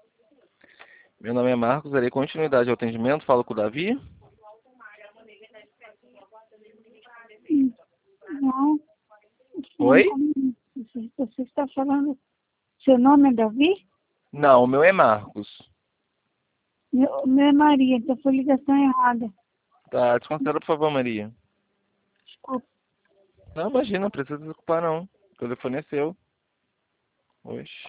Meu nome é Marcos, darei continuidade ao atendimento. Falo com o Davi. Não, Oi? você está falando. Seu nome é Davi? Não, o meu é Marcos. Meu é Maria, então foi ligação errada. Tá, desconsidera, por favor, Maria. Desculpa. Não, imagina, não precisa se preocupar, não. O telefone é seu. Oxe.